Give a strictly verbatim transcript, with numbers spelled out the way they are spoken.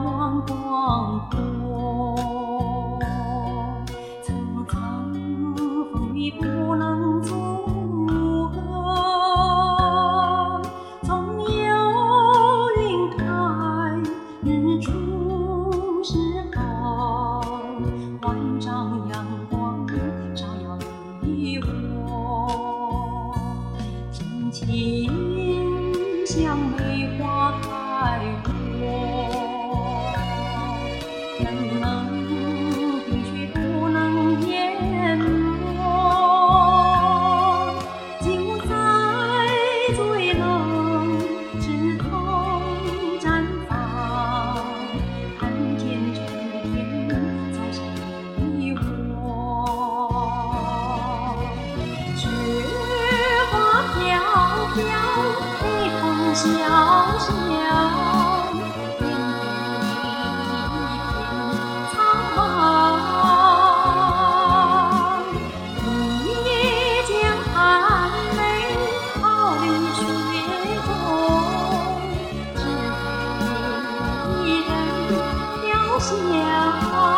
望广阔，层层风雨不能阻隔。总有云开日出时候，万丈阳光照耀你我，真情像梅花开落，冷冷冰雪不能淹没，就在最冷枝头绽放，看见春天走向你我。雪花飘飘，北风萧萧，天地苍茫。你将含泪泡于雪中，只为一人飘香。